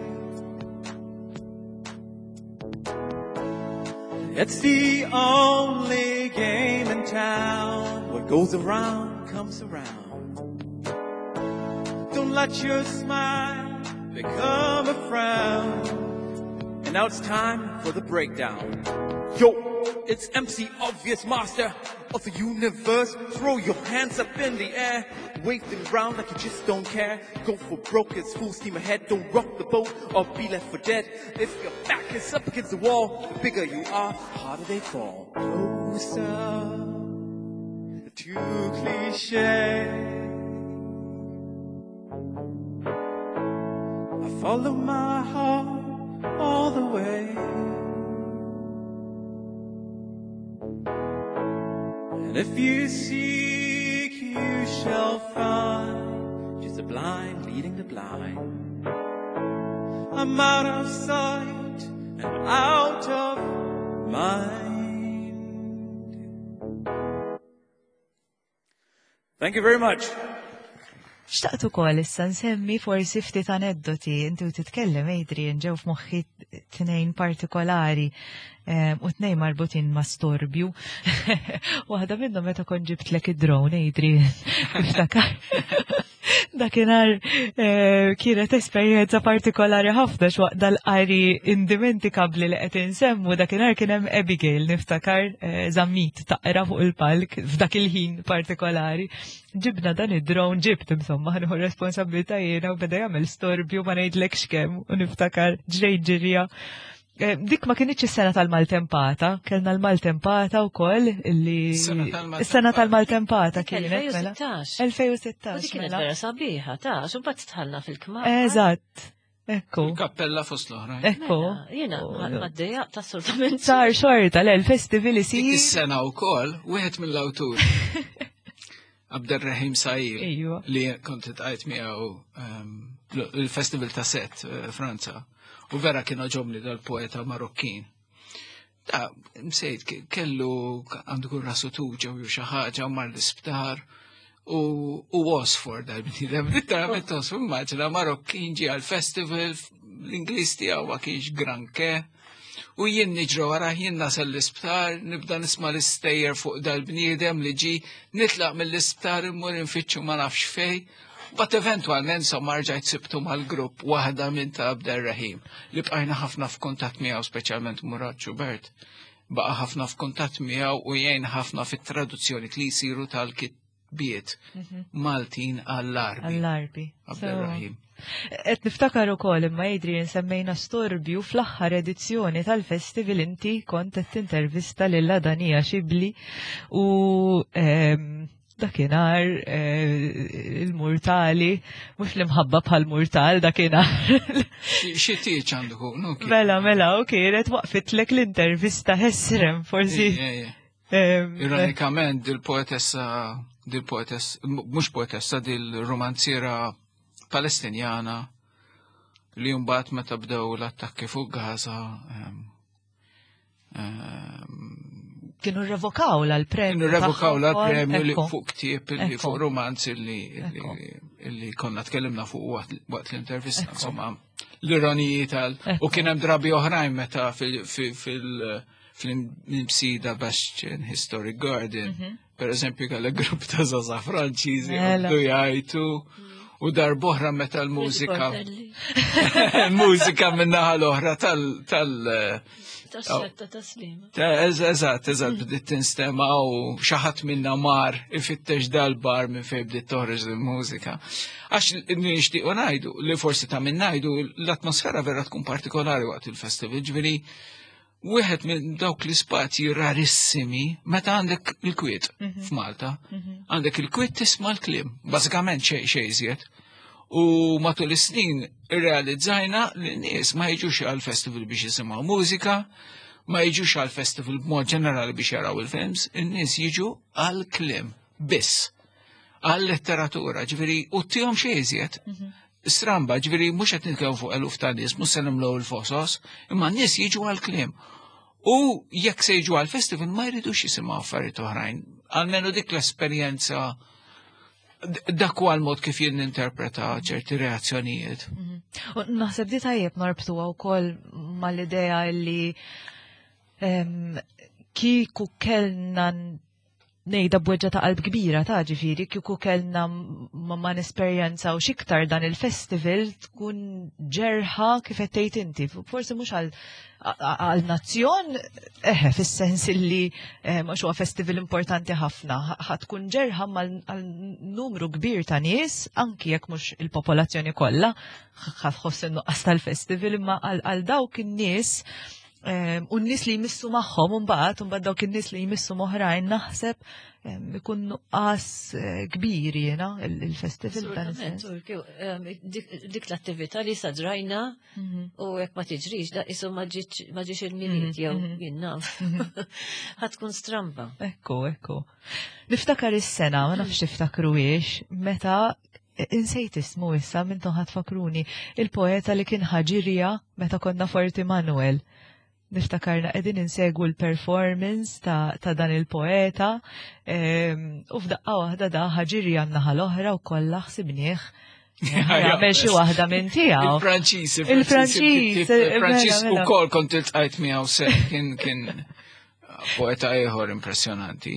It's the only game in town. What goes around comes around. Don't let your smile become a frown. And now it's time for the breakdown. Yo, it's MC Obvious, master of the universe. Throw your hands up in the air, wave them around like you just don't care. Go for broke, it's full steam ahead. Don't rock the boat or be left for dead. If your back is up against the wall, the bigger you are, the harder they fall. Closer to cliché. I follow my heart all the way. And if you seek, you shall find. Just a blind leading the blind. I'm out of sight and out of mind. Thank you very much. Xtaqt ukoll issa nsemmi forsi ftit aneddoti, inti titkellem Adrian ġew f'moħħi 2 partikolari u 2 marbutin ma' storbju. Waħda minnhom meta kont ġibtlek id-drone Adrian. Iftakar. Dakinhar kienet esperjenza partikolari ħafna x'waqt dal-qari indimentikabli li qed insemmu dakinhar kien hemm Abigail niftakar żammit taqra fuq il-palk f'dak il-ħin partikolari. Ġibna dan id-drone ġibt insomma ħanieħu responsabilità jiena u beda jagħmel storbju ma ngħidlekx kemm u niftakar ġrejt ġirja. Dik ma kienitx is-sena tal-Maltempata, kellna l-Maltempata wkoll illi is-sena tal-Maltempata kienet mela. 2016. Dik kienet vera sabiħa, ta' x'imbagħad tħallna fil-kmar. Eżatt. Ekku. Il-kappella fost l-oħra. Ekku. Jena, għaddejja, assolutament. Sar xorta l-festival Dik isir. is-sena wkoll wieħed mill-awtur Abderrahim Saïd Ejwa. li kont tqajt miegħu il-Festival ta' Set Franza. U vera kien ġobni dal-poeta Marokkin. Da, msejt kellu għandu kun rasu tuġa u xi ħaġa u mar l-isptar u Oxford dal-bnidem. Literalment Oxford, immaġina Marokkin ġi għal-festival, l-Ingliż tiegħu ma kienx granke. U jien niġru wara jien nasal l-isptar, nibda nisma' l-istejjer fuq dal-bniedem li ġi nitlaq mill-isptar immur infittxu ma nafx fej. Bat eventualment so marġajt sibtu mal-grupp waħda minn ta' Abderrahim li bqajna ħafna f'kuntatt miegħu speċjalment Murad Schubert. Baqa ħafna f'kuntatt miegħu u jgħin ħafna fit-traduzzjoni li jsiru tal-kitbiet Maltin għall-Arbi. Għall-Arbi. Abderrahim. Et niftakar ukoll imma jidri nsemmejna storbju fl-aħħar edizzjoni tal-festival inti kont qed tintervista lil Danija Xibli u dakinhar il-Murtali mhux li mħabba bħal-Murtal dakinhar. Xi tieġ għandu kun. Mela, u kienet waqfitlek l-intervista ħessrem forsi. Ironikament dil-poetessa, mhux poetessa, dil-romanziera Palestinjana li mbagħad meta bdew l-attakki fuq Gaza kienu revokaw l-premju. Kienu revokaw l-premju li fuq ktieb li fuq romanzi li konna tkellimna fuq waqt l-intervista, insomma l-ironiji u kien hemm drabi oħrajn meta fil-msida Bastion Historic Garden, per eżempju għal grupp ta' Zaza Franċiżi għabdu jgħajtu. U darboħra meta l-mużika. Mużika minnaħa l-oħra Tax-xetta taslima. Eżatt, bdiet tinstema u xaħat minna mar ifittex dal-bar minn fej bdiet toħroġ l-mużika. Għax nixtiequ ngħidu li forsi ta' minn ngħidu l-atmosfera vera tkun partikolari waqt il-festival, ġifieri wieħed minn dawk l-ispazji rarissimi meta għandek il-kwiet f'Malta. Għandek il-kwiet tisma' l-kliem, bażikament xejn iżjed. U matul is-snin irrealizzajna li n-nies ma jiġux għall-festival biex jisimgħu mużika, ma jiġux għall-festival b'mod ġenerali biex jaraw il-films, in-nies jiġu għall-kliem biss, għall-letteratura, ġifieri u tihom xejn iżjed. Stramba, ġifieri mhux qed nitkellmu fuq eluf ta' nies, mhux se nimlew il-fosos, imma n-nies jiġu għall-kliem. U jekk se jiġu għall-festival ma jridux jisimgħu affarijiet oħrajn. Almenu dik l-esperjenza dak huwa l-mod kif jien ninterpreta ċerti reazzjonijiet. Naħseb di tajjeb norbtuha wkoll mal-idea li kieku kellna nejda bweġġa ta' qalb kbira ta' ġifiri, kieku kellna ma nesperjenza u xiktar dan il-festival tkun ġerħa kif tgħid inti. Forsi mhux għal-nazzjon, fis-sens li mhux huwa festival importanti ħafna, tkun ġerħa mal-numru kbir ta' nies, anki jekk mhux il-popolazzjoni kollha, ħoss innuqqas tal-festival, imma għal dawk in-nies u n-nis li jmissu maħħom un-bat dawk in-nis li jmissu moħrajn naħseb ikun nuqqas kbir jena il-festival dan dik l-attività li saġrajna u jekk ma tiġrix da isu ma ġiex il-miliet jew jinnaf. Ħatkun stramba. Ekku. Niftakar is-sena, ma nafx tiftakruwiex, meta insejt ismu issa minn ħadd fakruni il-poeta li kien ħaġirja meta konna Forti Manuel. Niftakarna qegħdin insegwu l-performance ta' dan il-poeta u f'daqqa waħda da ħaġirja n-naħa l-oħra u kollha ħsibnieh jagħmel xi waħda minn tiegħu. Il-Franċiż ukoll kont iltqajt miegħu se kien poeta ieħor impressjonanti.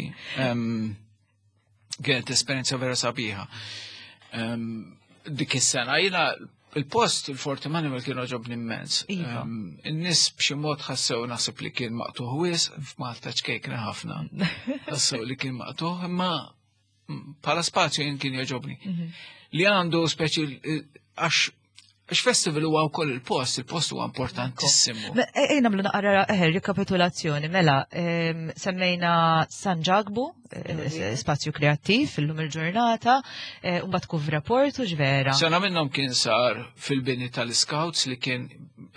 Kienet esperjenza vera sabiħa. Dik is-sena jiena il-post il-Forti Manuel kienu ġobni immens. In-nies b'xi mod ħassew naħseb li kien maqtuħ wies, f'Malta ċkejkna ħafna. Ħassew li kien maqtuħ, imma bħala spazju jien kien jogħġobni. Li għandu speċi għax X-festival huwa wkoll il-post huwa importantissimu. Ejna namlu naqra rikapitulazzjoni, mela, semmejna San Ġagbu, spazju kreattiv, fil-lum il-ġurnata, un-bat kuv rapportu ġvera. Sena minnhom kien sar fil-bini tal-Scouts li kien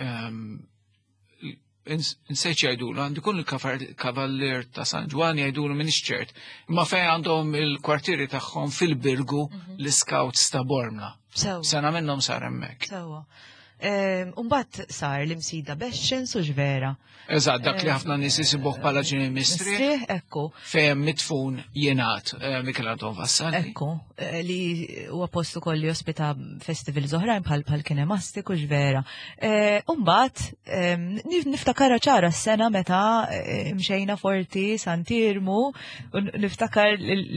nsejċ jgħidulu, għandu kun il-kavallir ta' San Ġwan jgħidulu minn ċert, imma fej għandhom il-kwartieri tagħhom fil-Birgu l-Scouts ta' Bormla. Sena minnhom sar hemmhekk. Sewa. Umbat sar l-imsida Bexxins u ġvera. Eżatt, dak li ħafna nies isibuh bħala ġini mistri. Ekku. Fejn mitfun jingħat Mikel Anton Vassali. Ekku, li huwa postu kolli ospita festival oħrajn bħal kinemastik u ġvera. Umbat, niftakara ċara s-sena meta mxejna Forti, Santirmu, niftakar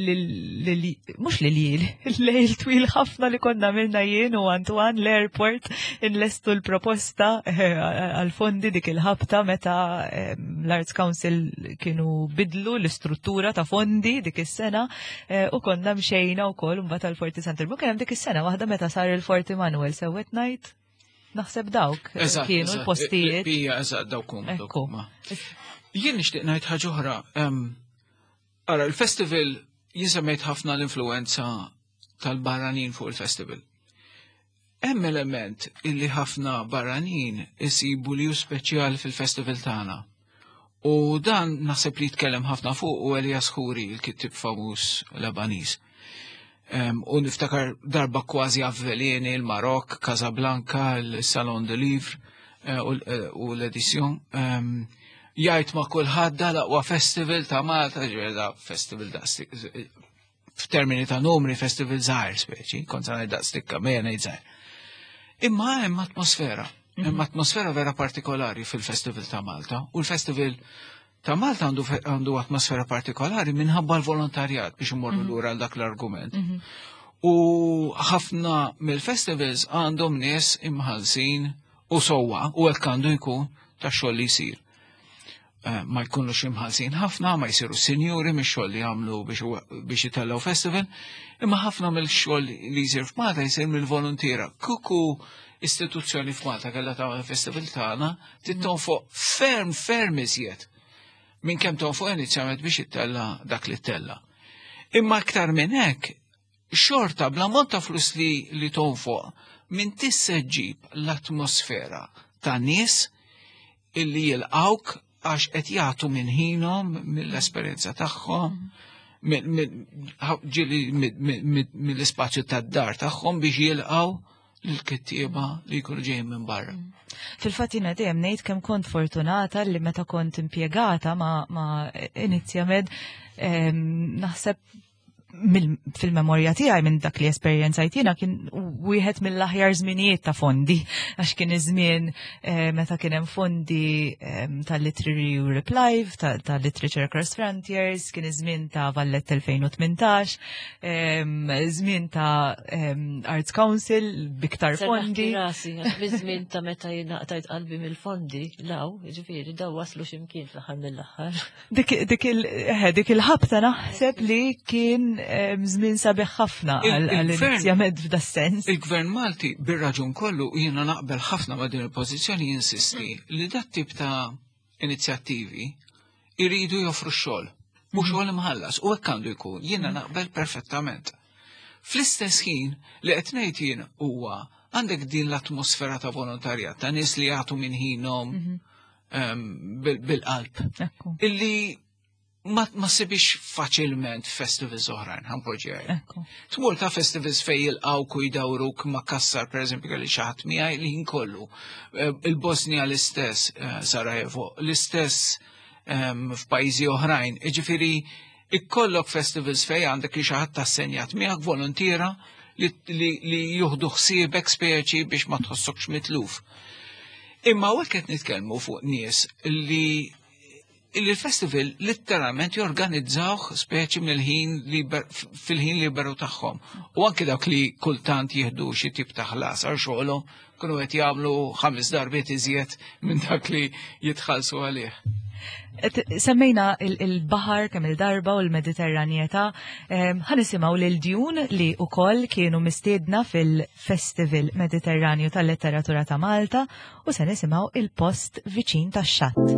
mux l-lejl twil ħafna li konna minna jien u Antoine l-airport inlestu l-proposta għal-fondi dik il-ħabta meta l-Arts Council kienu bidlu l-istruttura ta' fondi dik is-sena u konna mxejna wkoll mbagħad tal-Forti Santirmu kien hemm dik is-sena waħda meta sar il-Forti Manuel sewwet ngħid naħseb dawk kienu l-postijiet. Bija eżatt dawk. Jien nixtieq ngħid ħaġa oħra. Ara il-festival jinsemmejt ħafna l-influenza tal-barranin fuq il-festival. Hemm element illi ħafna barranin isibu li hu speċjali fil-festival tagħna. U dan naħseb li jitkellem ħafna fuq u Elias Khoury, il-kittib famuż Lebaniż. U niftakar darba kważi avvelini il-Marok, Casablanca, il-Salon de Livre u l-edizjon. Jgħid ma' kulħadd dalaqwa festival ta' Malta, ġveda festival da' f'termini ta' numri festival żgħir speċi, kont sa ngħid daqstikka mejja ngħid żgħir. Imma hemm atmosfera vera partikolari fil-Festival ta' Malta, u l-Festival ta' Malta għandu atmosfera partikolari minħabba l-volontarjat biex imorru lura għal dak l-argument. U ħafna mill-festivals għandhom nies imħallsin u sewwa u hekk għandu jkun ta' xogħol li jsir. Ma jkunux imħallsin ħafna, ma jsiru sinjuri mix-xogħol li jagħmlu biex jitellgħu festival, imma ħafna mill-xogħol li jsir f'Malta jsir mill-volontiera. Kuku istituzzjoni f'Malta kellha tagħmel festival tagħna tittonfoq ferm iżjed minn kemm tonfoq inizjament biex jittella dak li ttella. Imma aktar minn hekk, xorta bl-ammont ta' flus li tonfoq minn tisseġġib l-atmosfera ta' nies illi jilqawk għax qed jagħtu minn ħinhom mill-esperjenza tagħhom, ġieli mill-ispazju tad-dar tagħhom biex jilqgħu lill-kittieba li jkunu ġejjin minn barra. Fil-fatt jiena dejjem ngħid kemm kont fortunata li meta kont impjegata ma' Inizjamed naħseb fil-memorja tiegħi minn dak li esperjenzajt jiena kien wieħed mill-aħjar żminijiet ta' fondi għax kien iż-żmien meta kien hemm fondi tal-Literary Europe Live, tal-Literature Across Frontiers, kien iż-żmien ta' Vallett 2018, żmien ta' Arts Council biktar fondi. Biż-żmien ta' meta jingħaqtajt qalbi mill-fondi law, ġifieri daw waslu x'imkien fl-aħħar mill-aħħar. Dik il-ħabta naħseb li kien żmien sabiħ ħafna għall-inizjament f'da sens. Il-Gvern Malti bir-raġun kollu jiena naqbel ħafna ma' din il-pożizzjoni jinsisti li dat tip ta' inizjattivi iridu joffru xogħol, mhux xogħol imħallas u hekk għandu jkun, jiena naqbel perfettament. Fl-istess ħin li qed ngħid jien huwa għandek din l-atmosfera ta' volontarjat ta' nies li jagħtu minn ħinhom bil-qalb. Illi ma sibix faċilment festivals oħrajn, ħampoġġija. Tmur ta' festivals fej jilqawk u jdawruk ma' kassar, per eżempju, għalli xaħat miegħi li jinkollu. Il-Bosnia l-istess, Sarajevo, l-istess f'pajjiżi oħrajn. Ġifieri ikkollok festivals fej għandek li xaħat tassenjat miegħek volontiera li juħdu ħsiebek speċi biex ma tħossokx mitluf. Imma hekk qed nitkellmu fuq nies li il-festival litteralment jorganizzawh speċi fil-ħin liberu tagħhom. U anke dawk li kultant jieħdu xi tip ta' ħlas għal xogħolhom kienu qed jagħmlu 5 darbiet iżjed minn dak li jitħallsu għalih. Semmejna il-bahar kemm il-darba u l-Mediterranjeta, ħanisimgħu lil Djun li wkoll kienu mistiedna fil-Festival Mediterranju tal-Letteratura ta' Malta u se nisimgħu il-post viċin tax-xatt.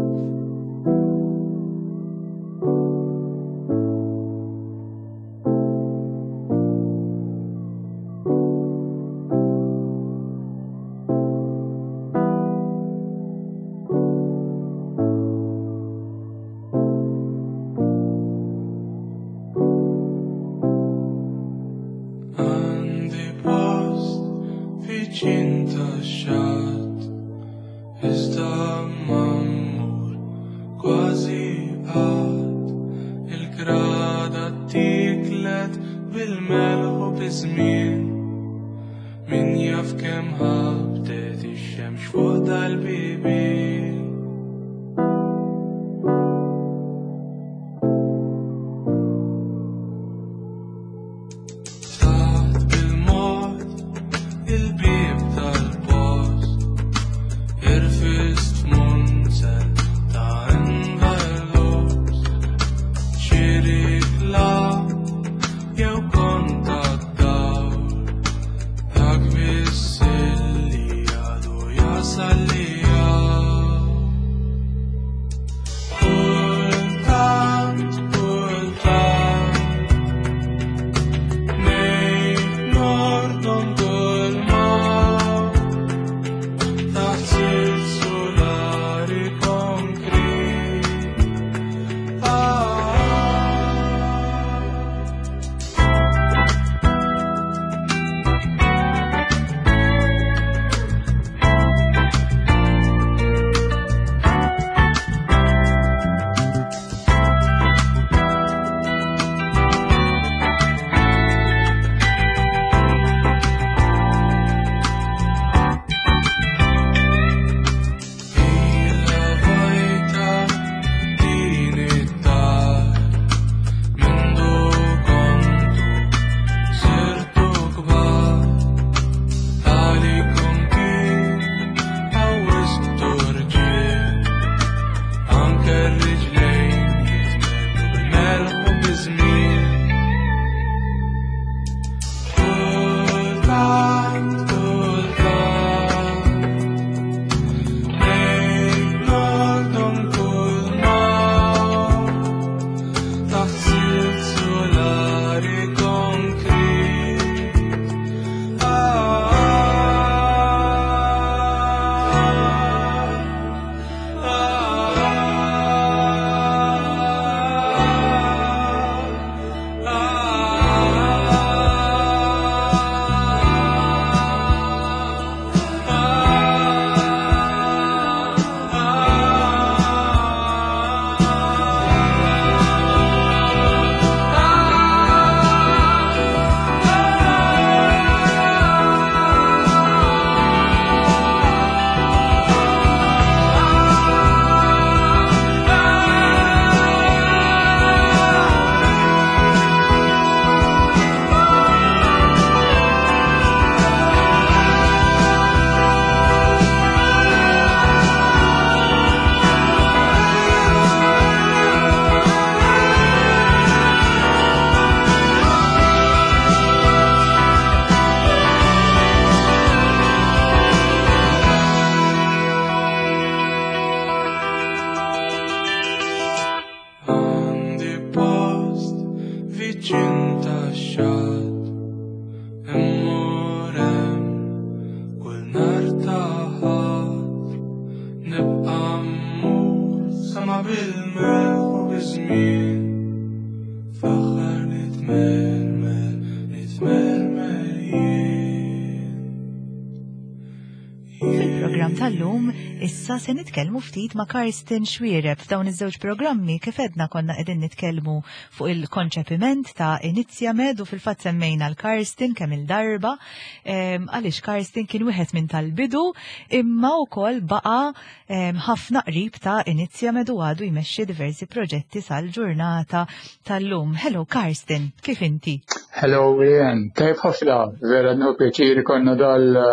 Fil-programm tal-lum, issa se nitkellmu ftit ma' Karsten Xwiereb f'dawn iż-żewġ programmi kif edna konna qegħdin nitkellmu fuq il-konċepiment ta' Inizjamed u fil-fatt semmejna l-Karsten kemm il-darba għaliex Karsten kien wieħed minn tal-bidu imma wkoll baqa' ħafna qrib ta' Inizjamed u għadu jmexxi diversi proġetti sal-ġurnata tal-lum. Hello Karsten, kif inti? Hello Ian, kif ħafna? Vera nu pjaċiri konna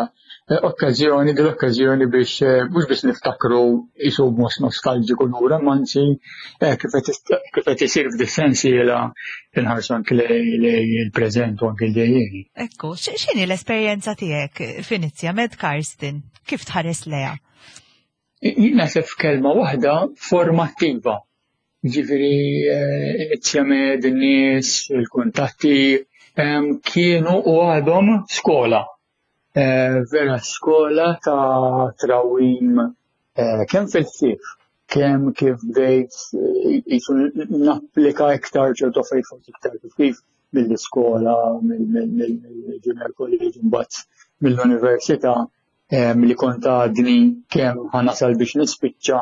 okkażjoni, dil-okkażjoni biex mhux biex niftakru isu mos nostalġiku lura, manzi kif qed isir f'difsensiela inħarsu anke lej il-preżent u anke l-ġejjieni. Ekku, x'inhi l-esperjenza tiegħek f'Inizja Med Karsten? Kif tħares leha? Naħseb f'kelma waħda formattiva. Ġifieri Inizja Med, in-nies, il-kuntatti kienu u għadhom skola. Vera skola ta' trawim kemm fil-ħsieb, kemm kif bdejt napplika iktar ċertu affarijiet forsi iktar kif mill-iskola, mill-junior college imbagħad mill-università li kont għadni kemm ħanasal biex nispiċċa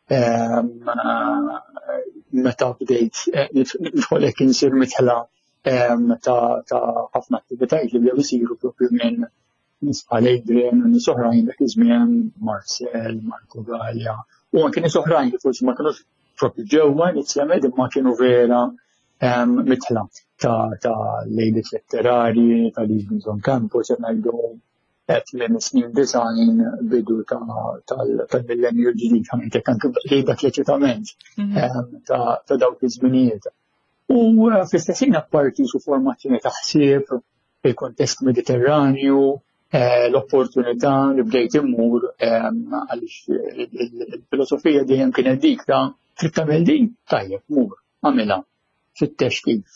meta bdejt nidħol hekk insir mitħla ta' ħafna attivitajiet li bdew isiru proprju minn nies bħal Adrian u nies oħrajn dak iż-żmien, Marcel, Marco Gallia, u anke nies oħrajn li forsi ma kinux proprju ġewwa Inizja Med imma kienu vera mitħla ta' lejliet letterarji, tal-evenings on campus, qed ngħidu qed snin design bidu tal-millennju ġdid ħamintek anke lejbat l-eċitament ta' dawk iż-żminijiet. U fl-istess ħin apparti su formazzjoni ta' ħsieb il-kontest Mediterranju, l-opportunità li bdejt immur għaliex il-filosofija dejjem kienet dik ta' trid tagħmel din tajjeb mur għamilha fit-tex kif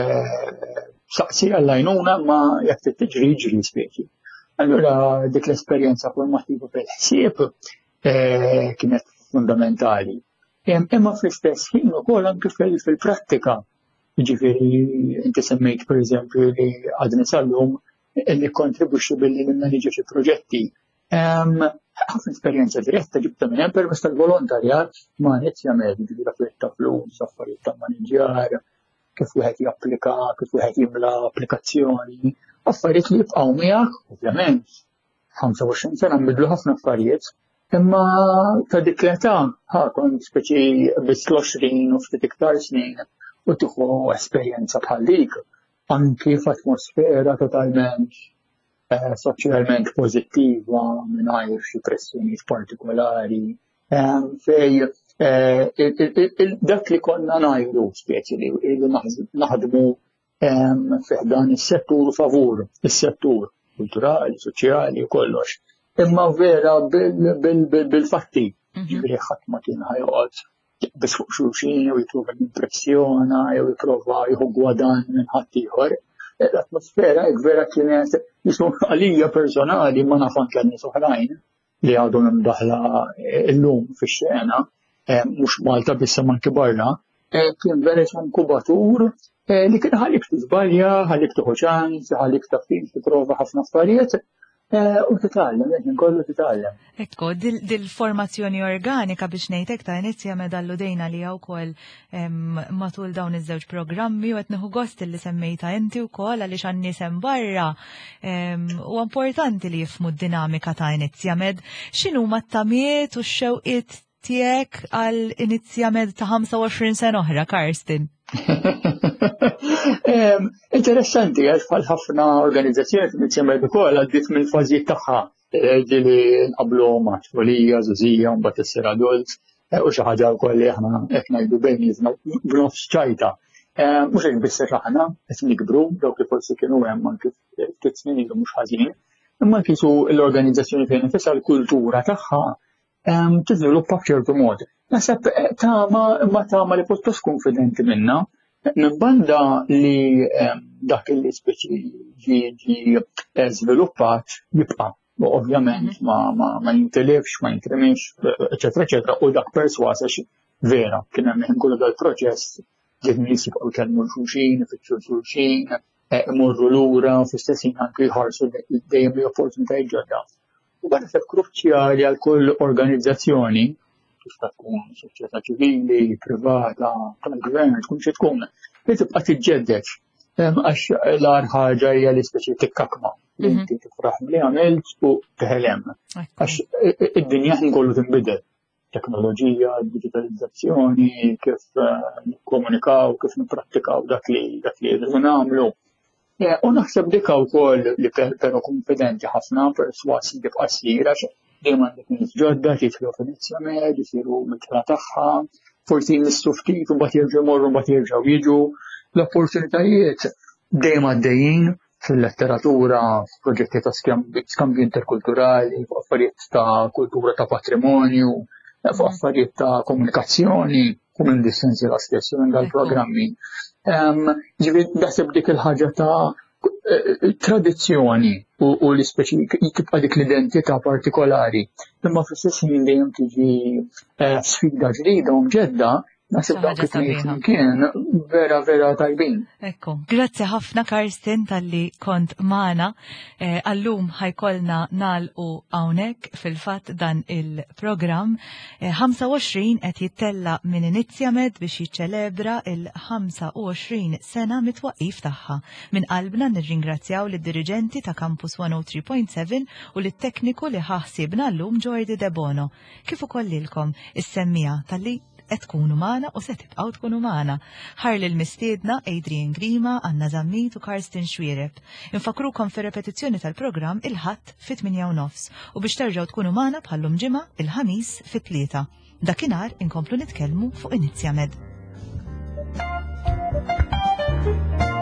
saqsi għall-għajnuna ma jekk tiġri speċi. Allura dik l-esperjenza formattiva fil-ħsieb kienet fundamentali. Imma fl-istess ħin ukoll anke fil-prattika. Jiġifieri inti semmejt pereżempju li għadni sal-lum li kontribuxxi billi nimmanġġa xi proġetti. Ħafna esperjenza diretta ġibta minn hemm permezz tal-volontarjat ma' Inizja Med, ġifieri affarijiet ta' flus, affarijiet ta' maniġjar, kif wieħed japplika, kif wieħed jimla applikazzjoni, affarijiet li jibqgħu miegħek, ovvjament. 25 sena nbidlu ħafna affarijiet, imma ta' dik l-età kont speċi biss l-20 u ftit iktar snin u tieħu esperjenza bħal dik. Anki f'atmosfera totalment soċjalment pożittiva mingħajr xi pressjonijiet partikolari fej dak li konna ngħidu speċi li naħdmu fih dan is-settur favur is-settur kulturali, soċjali u kollox. Imma vera bil-fatti, ġifieri ħadd ma kien ħajoqgħod biex fuq xulxin jew jitluba impressjona jew jipprova jieħu gwadan minn ħadd ieħor. L-atmosfera vera kienet jismu għalija personali ma naf anke nies oħrajn li għadhom imdaħla llum fix-xena, mhux Malta biss anke barra, kien vera inkubatur li kien ħallik tiżbalja, ħallik tieħu ċans, ħallik taftin tipprova ħafna affarijiet. U titgħallem, kollu titgħallem. Ekku, dil-formazzjoni organika biex ngħidlek ta' Inizja Med alludejna li wkoll matul dawn iż-żewġ programmi u qed nieħu gost li semmejta inti wkoll għaliex għan-nies hemm barra u importanti li jifhmu d-dinamika ta' Inizja Med. X'inhuma t-tamiet u x-xewqiet tiegħek għal Inizja Med ta' 25 sena oħra, Karsten? Interessanti, għax bħal ħafna organizzazzjoni Inizja Med ukoll għaddiet mill-fażijiet tagħha ġieli nqablu ma' tfulija, żużija, mbagħad issir adult u xi ħaġa wkoll li aħna qed ngħidu bejnietna b'nofs ċajta. Mhux qed nbisser aħna qed nikbru dawk li forsi kienu hemm anke ftit snin ilu mhux ħażin, imma kisu l-organizzazzjoni fejn infisha l-kultura tagħha tiżviluppa b'ċertu mod. Naħseb tama li post konfidenti minna minn banda li dak li speċi ġi żviluppat jibqa'. Ovvjament ma jintelefx, ma jintremix, eċetera, eċetera, u dak perswasa vera kien hemm kollu dal-proċess li nies jibqgħu jkellmu xulxin, ifittxu xulxin, imorru lura u fl-istess ħin anke jħarsu dejjem li opportunitajiet ġodda. U naħseb kruċjali għal kull organizzazzjoni tista' tkun soċjetà ċivili, privata, tal-gvern, tkun xi tkun, li tibqa' tiġġedded għax l-agħar ħaġa hija li speċi tikkakma li inti tifraħ li għamilt u teħelem. Għax id-dinja kollu tinbidel. Teknoloġija, digitalizzazzjoni, kif nikkomunikaw, kif nipprattikaw dak li rridu nagħmlu. U naħseb dik wkoll li però konfidenti ħafna perswasi li b'qasir għax dejjem għandek nies ġodda jidħlu f'inizjament, jisiru mitla tagħha, forsi jmissu ftit u mbagħad jerġgħu jmorru mbagħad jerġgħu jiġu. L-opportunitajiet dejjem għaddejjin fil-letteratura, f'proġetti ta' skambju interkulturali, f'affarijiet ta' kultura ta' patrimonju, f'affarijiet ta' komunikazzjoni, u minn dissensi la stess, minn dal-programmi. Ġifieri naħseb dik il-ħaġa ta' tradizzjoni u l-ispeċi jibqa' dik l-identità partikolari. Imma fl-istess ħin dejjem tiġi sfida ġdida u mġedda. Naħseb dak it-tnejn kien vera tajbin. Ekku, grazzi ħafna Karsten tal-li kont magħna. Allum ħajkolna nagħlqu hawnhekk fil-fatt dan il-programm. 25 qed jittella minn Inizjamed biex jiċċelebra il-25 sena mit-twaqqif tagħha. Minn qalbna nirringrazzjaw lid-diriġenti ta' Campus 103.7 u lit-tekniku li ħaħsibna llum Jordi De Bono. Kif ukoll lilkom is-semmija tal-li qed tkunu magħna u se tibqgħu tkunu magħna. Ħarli l-mistiedna Adrian Grima, Anna Zammit u Karsten Xwiereb. Infakrukom fir-repetizzjoni tal-programm il-ħadd fit-8:30 u biex terġgħu tkunu magħna bħallum ġimgħa il-ħamis fit-3. Dakinhar inkomplu nitkellmu fuq Inizjamed.